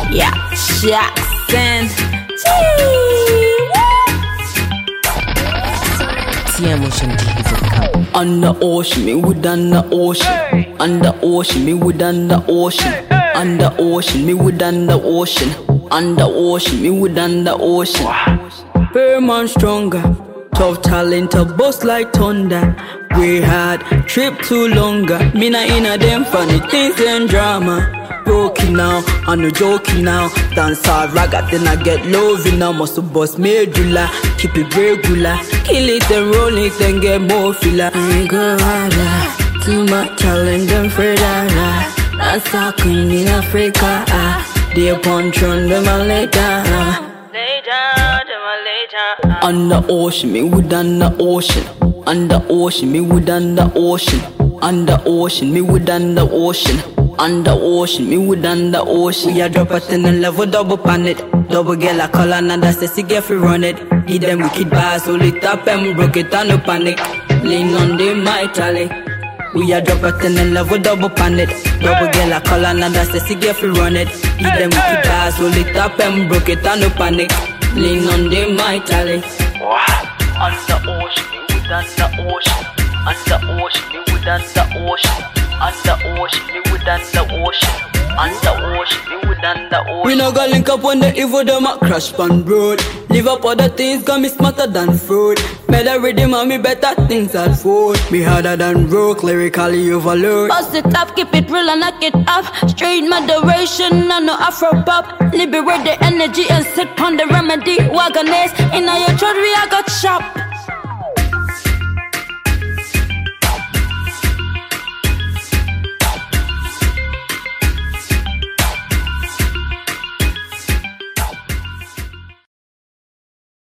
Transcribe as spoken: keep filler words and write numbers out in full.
Yeah, Jackson. On the ocean, me wood on the ocean. On the ocean, me wood on the ocean. On the ocean, me wood on the ocean. On the ocean, me wood on the ocean. Bear man stronger, tough talent a bust like thunder. We had trip too longer. Me na inna them funny things and drama. Broken now, I'm no joking now. Dance hard, ragga, then I get loving now. Muscle bust medulla, keep it regular. Kill it and roll it and get more filler. I go harder, too much talent and further. That's a queen in Africa. They punch on them and later. On the ocean, me wood on the ocean. On the ocean, me wood on the ocean. On the ocean, me wood on the ocean. On the ocean, me wood on the ocean. We a drop a ten and level double pan it. Double girl a call and that's the cig if we run it. Give them wicked bars, hold it up and broke it and no panic. Lean on the my tally. We a drop a ten and level double pan it. Double girl a call and that's the cig if we run it. Give them wicked bars, hold it up and broke it and no panic. Lean on the my tally. On the ocean, me wood on the ocean. On the ocean, me wood on the ocean. On the ocean, me wood on the ocean. On the ocean, me wood on the ocean. We no go link up when the evil them a crash pan road. Live up other things got me smarter than fruit. Better rhythm and me better things at food. Me harder than rock, lyrically overload. Bust it up, keep it real and knock it up. Straight moderation and no afro pop. Liberate the energy and sit on the remedy. Wagoners, in your throat we a got shop.